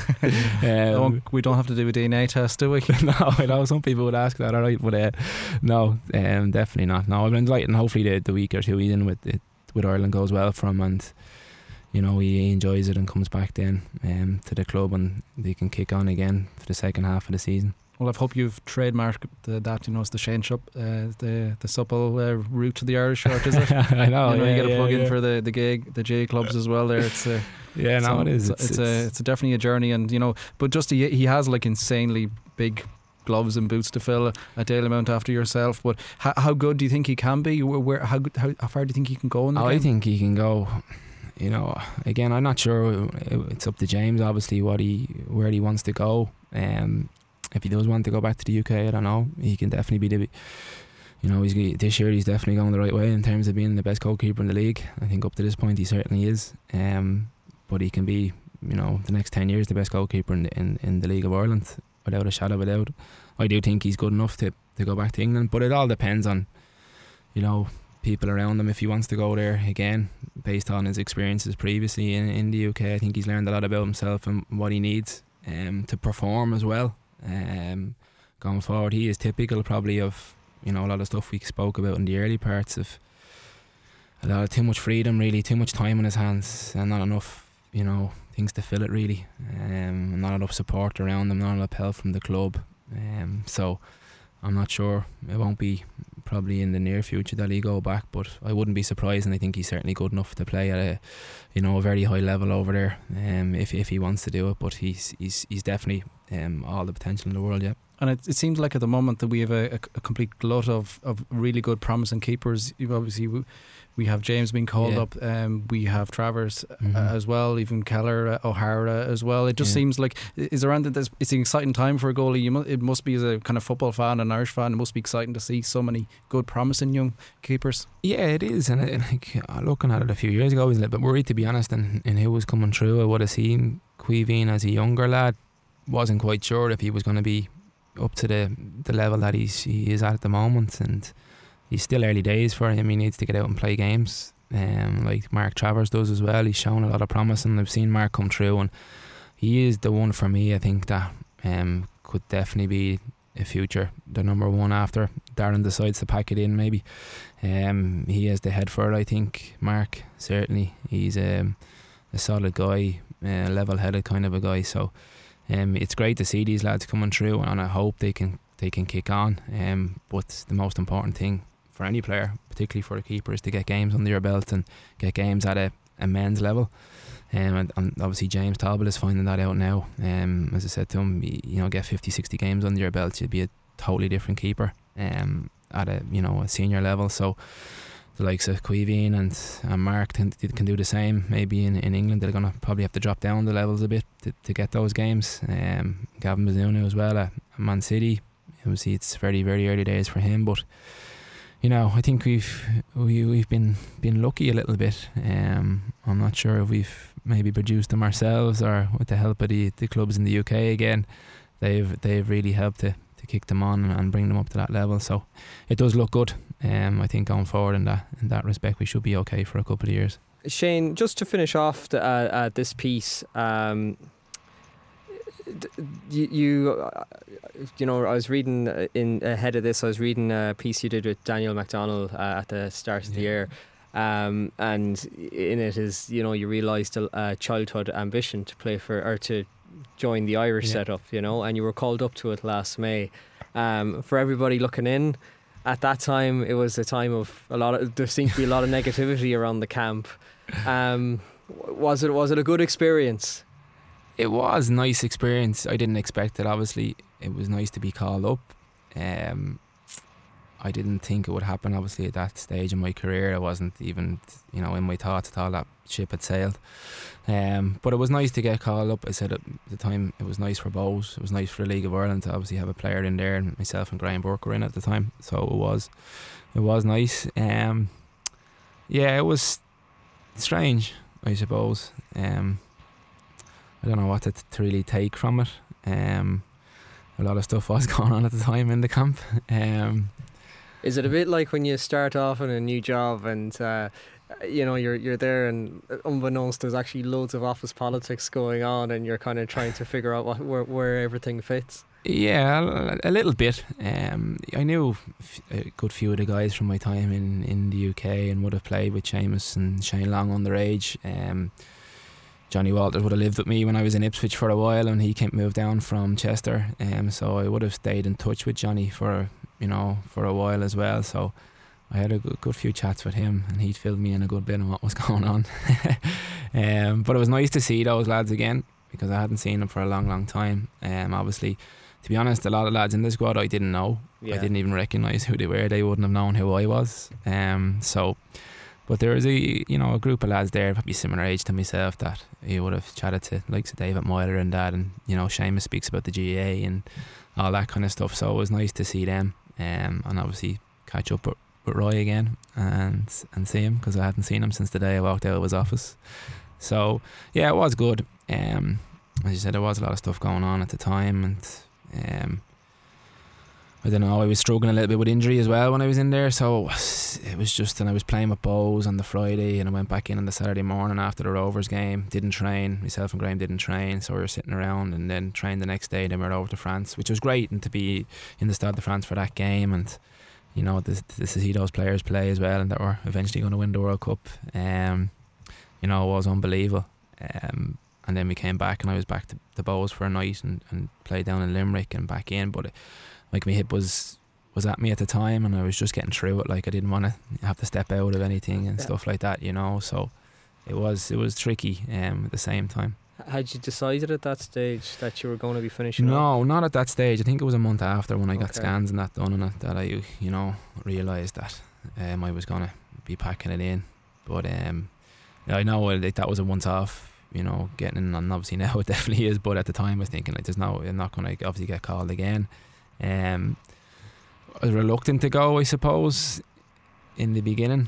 We don't have to do a DNA test, do we? No, I know some people would ask that, alright, but no, definitely not. No, I'm delighted, and hopefully the week or two he's in with Ireland goes well for him, and he enjoys it and comes back then to the club, and they can kick on again for the second half of the season. Well, I hope you've trademarked that, it's the Shane Shupp, the supple route to the Irish shirt, is it? I know. You get a plug in for the J clubs as well. There, it's it is. It's definitely a journey, and but just he has like insanely big gloves and boots to fill a daily amount after yourself. But how good do you think he can be? How far do you think he can go in the game? I think he can go. Again, I'm not sure. It's up to James, obviously, where he wants to go. If he does want to go back to the UK, I don't know. He can definitely be this year he's definitely going the right way in terms of being the best goalkeeper in the league. I think up to this point he certainly is. But he can be, the next 10 years the best goalkeeper in the League of Ireland, without a shadow of a doubt. I do think he's good enough to go back to England, but it all depends on, people around him. If he wants to go there again, based on his experiences previously in the UK, I think he's learned a lot about himself and what he needs to perform as well. Going forward, he is typical probably of a lot of stuff we spoke about in the early parts, of a lot of too much freedom, really, too much time in his hands, and not enough things to fill it really, not enough support around him, not enough help from the club, so I'm not sure. It won't be probably in the near future that he go back, but I wouldn't be surprised, and I think he's certainly good enough to play at a very high level over there, if he wants to do it. But he's definitely all the potential in the world, yeah. And it seems like at the moment that we have a complete glut of really good promising keepers. Obviously we have James being called up, we have Travers as well, even Keller, O'Hara as well. It just seems like it's an exciting time for a goalie. It must be, as a kind of football fan and Irish fan, it must be exciting to see so many good promising young keepers. Yeah, it is, and looking at it a few years ago I was a little bit worried, to be honest, and who was coming through. I would have seen Caoimhín as a younger lad. Wasn't quite sure if he was going to be up to the level that he is at the moment, and he's still early days for him. He needs to get out and play games, like Mark Travers does as well. He's shown a lot of promise, and I've seen Mark come through, and he is the one for me, I think, that could definitely be a future, the number one after Darren decides to pack it in maybe. He has the head for it, I think. Mark, certainly, he's a solid guy, level headed kind of a guy, so it's great to see these lads coming through, and I hope they can kick on. But the most important thing for any player, particularly for a keeper, is to get games under your belt and get games at a men's level. And obviously James Talbot is finding that out now. As I said to him, get 50-60 games under your belt, you'll be a totally different keeper at a senior level. So the likes of Caoimhín and Mark can do the same. Maybe in England they're going to probably have to drop down the levels a bit to get those games. Gavin Bazunu as well at Man City. Obviously it's very, very early days for him, but I think we've been lucky a little bit. I'm not sure if we've maybe produced them ourselves, or with the help of the clubs in the UK again, they've really helped to kick them on and bring them up to that level. So it does look good. I think going forward in that respect, we should be okay for a couple of years. Shane, just to finish off this piece, you know, I was reading ahead of this. I was reading a piece you did with Daniel McDonnell at the start of the year, and in it is, you realised a childhood ambition to play for, or to join the Irish setup, and you were called up to it last May. For everybody looking in, at that time it was a time of there seemed to be a lot of negativity around the camp. Was it a good experience? It was a nice experience. I didn't expect it, obviously. It was nice to be called up. I didn't think it would happen. Obviously, at that stage in my career, I wasn't even, in my thoughts at all that ship had sailed. But it was nice to get called up. I said at the time it was nice for Bohs. It was nice for the League of Ireland to obviously have a player in there, and myself and Graham Burke were in at the time, so it was nice. It was strange, I suppose. I don't know what to really take from it. A lot of stuff was going on at the time in the camp. Is it a bit like when you start off in a new job and you're there, and unbeknownst there's actually loads of office politics going on, and you're kind of trying to figure out where everything fits? Yeah, a little bit. I knew a good few of the guys from my time in the UK, and would have played with Seamus and Shane Long underage. Johnny Walters would have lived with me when I was in Ipswich for a while, and he moved down from Chester. So I would have stayed in touch with Johnny for a while as well. So I had a good few chats with him, and he'd filled me in a good bit on what was going on. But it was nice to see those lads again, because I hadn't seen them for a long time. Obviously, to be honest, a lot of lads in the squad I didn't know. I didn't even recognise who they were. They wouldn't have known who I was. But there was a group of lads there, probably similar age to myself, that you would have chatted to, like David Moyler and that, and Seamus speaks about the GAA and all that kind of stuff. So it was nice to see them, and obviously catch up with Roy again and see him, because I hadn't seen him since the day I walked out of his office. So yeah, it was good. As you said, there was a lot of stuff going on at the time, and I don't know, I was struggling a little bit with injury as well when I was in there, so it was just, and I was playing with Bohs on the Friday, and I went back in on the Saturday morning after the Rovers game, didn't train, myself and Graham didn't train, so we were sitting around, and then trained the next day, then we were over to France, which was great, and to be in the Stade de France for that game, and to see those players play as well, and that were eventually going to win the World Cup, it was unbelievable. And then we came back, and I was back to Bohs for a night, and played down in Limerick and back in, but like my hip was at me at the time, and I was just getting through it. Like, I didn't want to have to step out of anything and stuff like that, so it was tricky at the same time. Had you decided at that stage that you were going to be finishing? No, not at that stage. I think it was a month after, when I got scans and that done, and that I realised that I was going to be packing it in. But I know that was a once off, getting in, and obviously now it definitely is, but at the time I was thinking, like, I'm not going to obviously get called again. I was reluctant to go, I suppose, in the beginning.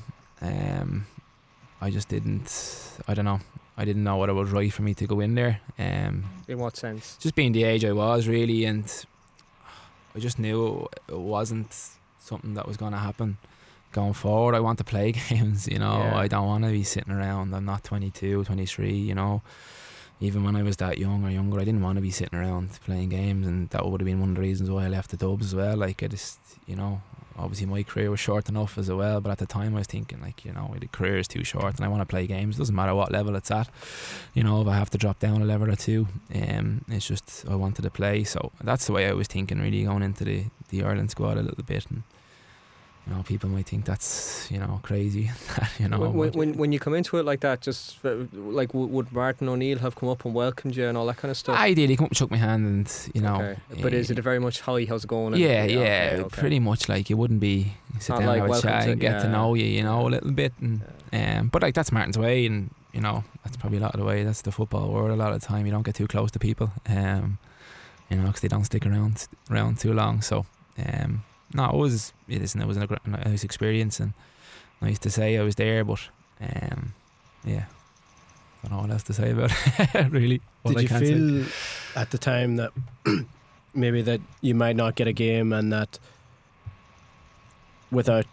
I just didn't know whether it was right for me to go in there. In what sense? Just being the age I was, really, and I just knew it wasn't something that was going to happen going forward. I want to play games, I don't want to be sitting around. I'm not 22, 23, Even when I was that young or younger, I didn't want to be sitting around playing games, and that would have been one of the reasons why I left the Dubs as well. Like, I just, obviously my career was short enough as well, but at the time I was thinking, like, the career is too short and I want to play games. It doesn't matter what level it's at, if I have to drop down a level or two, it's just I wanted to play. So that's the way I was thinking, really, going into the Ireland squad a little bit. And people might think that's crazy. When you come into it like that, just like, would Martin O'Neill have come up and welcomed you and all that kind of stuff? I did. He come up and shook my hand, and Okay. But is it a very much hi, how's it going? Yeah, pretty much. Like, it wouldn't be sit down, have a chat, and get to know you, a little bit, and but like, that's Martin's way, and that's probably a lot of the way. That's the football world. A lot of the time, you don't get too close to people, because they don't stick around too long. So. No, it was a nice experience, and nice to say I was there, but don't know what else to say about it, really. Did you feel at the time that maybe that you might not get a game, and that without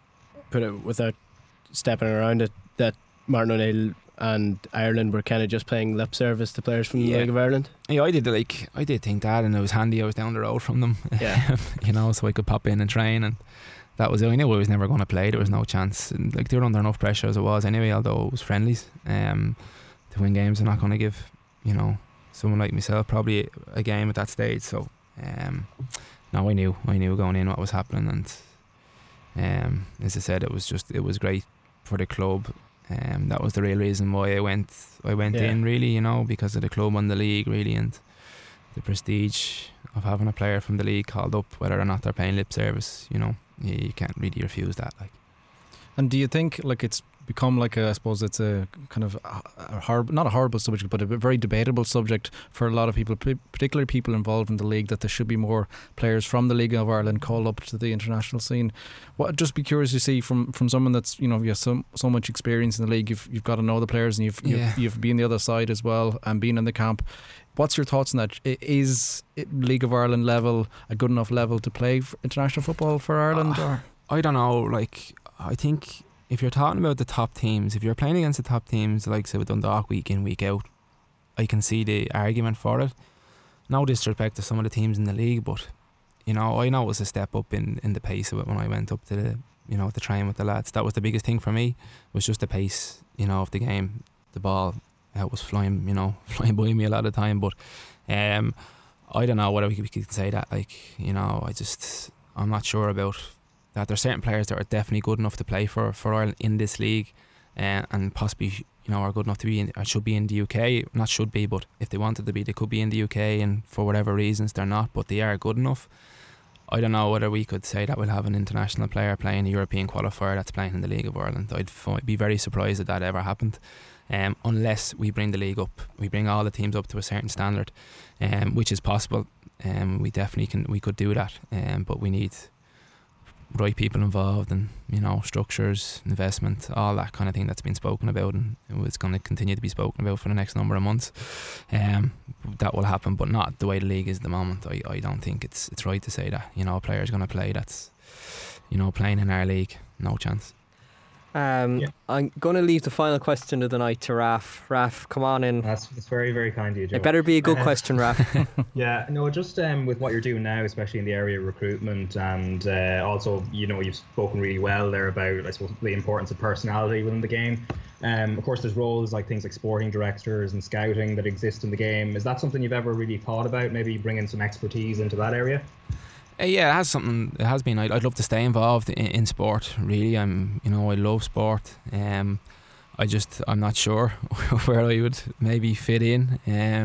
stepping around it, that Martin O'Neill and Ireland were kind of just playing lip service to players from the League of Ireland? Yeah, I did think that, and it was handy I was down the road from them, so I could pop in and train, and that was it. I knew I was never going to play. There was no chance, and like, they were under enough pressure as it was anyway, although it was friendlies, to win games. They're not going to give someone like myself probably a game at that stage. So no, I knew going in what was happening, and as I said, it was great for the club. That was the real reason why I went in, really, because of the club and the league, really, and the prestige of having a player from the league called up, whether or not they're paying lip service, you can't really refuse that. Like. And do you think like it's become like I suppose it's a kind of not a horrible subject, but a very debatable subject for a lot of people, particularly people involved in the league, that there should be more players from the League of Ireland called up to the international scene? What, just be curious to see from someone that's, you have so much experience in the league. You've got to know the players, and you've been the other side as well and been in the camp. What's your thoughts on that? Is League of Ireland level a good enough level to play international football for Ireland? Or I don't know. Like, I think if you're talking about the top teams, if you're playing against the top teams, like say with Dundalk week in, week out, I can see the argument for it. No disrespect to some of the teams in the league, but I know it was a step up in the pace of it when I went up to the train with the lads. That was the biggest thing for me, was just the pace, of the game. The ball was flying by me a lot of the time. But I don't know whether we could say that. Like, I'm not sure about that. There's certain players that are definitely good enough to play for Ireland in this league, and possibly are good enough to be in, or should be in the UK. Not should be, but if they wanted to be, they could be in the UK, and for whatever reasons they're not, but they are good enough. I don't know whether we could say that we'll have an international player playing a European qualifier that's playing in the League of Ireland. I'd be very surprised if that ever happened, unless we bring the league up, we bring all the teams up to a certain standard, which is possible. We definitely we could do that, but we need right people involved, and structures, investment, all that kind of thing that's been spoken about, and it's going to continue to be spoken about for the next number of months. That will happen, but not the way the league is at the moment. I don't think it's right to say that a player is going to play that's playing in our league. No chance. I'm going to leave the final question of the night to Raf. Raf, come on in. That's very, very kind of you, Joe. It better be a good question, Raf. Yeah, no, just with what you're doing now, especially in the area of recruitment, and also, you've spoken really well there about, I suppose, the importance of personality within the game. Of course, there's roles like things like sporting directors and scouting that exist in the game. Is that something you've ever really thought about, maybe bringing some expertise into that area? Yeah, it has been. I'd love to stay involved in sport. Really, I love sport. I'm not sure where I would maybe fit in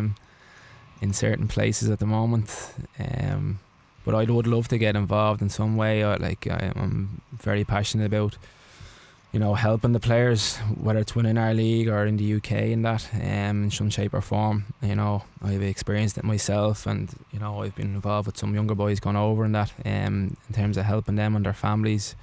certain places at the moment. But I would love to get involved in some way. I'm very passionate about helping the players, whether it's within our league or in the UK, and that in some shape or form. I've experienced it myself, and I've been involved with some younger boys going over and that, in terms of helping them and their families.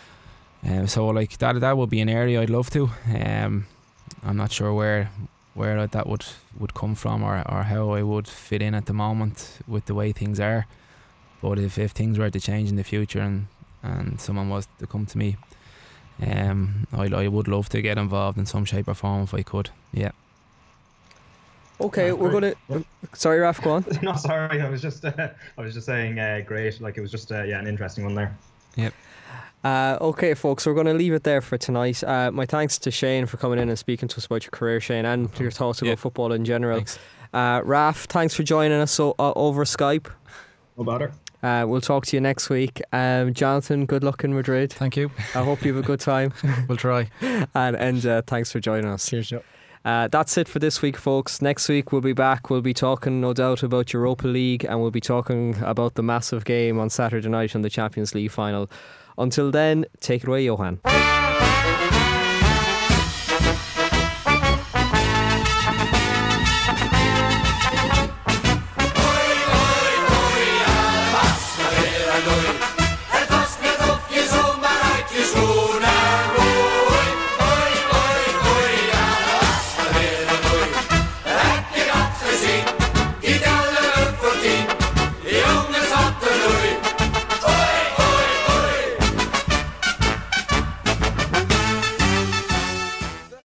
So like that would be an area I'd love to. I'm not sure where that would come from, or how I would fit in at the moment with the way things are. But if things were to change in the future, and someone was to come to me, I would love to get involved in some shape or form if I could. Yeah. Okay, we're gonna. Sorry, Raf, go on. No, sorry. I was just saying, great. Like, it was just an interesting one there. Yep. Okay, folks, we're going to leave it there for tonight. My thanks to Shane for coming in and speaking to us about your career, Shane, and your thoughts about football in general. Thanks. Raf, thanks for joining us over Skype. No bother. We'll talk to you next week. Jonathan, good luck in Madrid. Thank you. I hope you have a good time. We'll try. And thanks for joining us. Cheers, Joe. That's it for this week, folks. Next week we'll be back. We'll be talking, no doubt, about Europa League, and we'll be talking about the massive game on Saturday night in the Champions League final. Until then, take it away, Johan.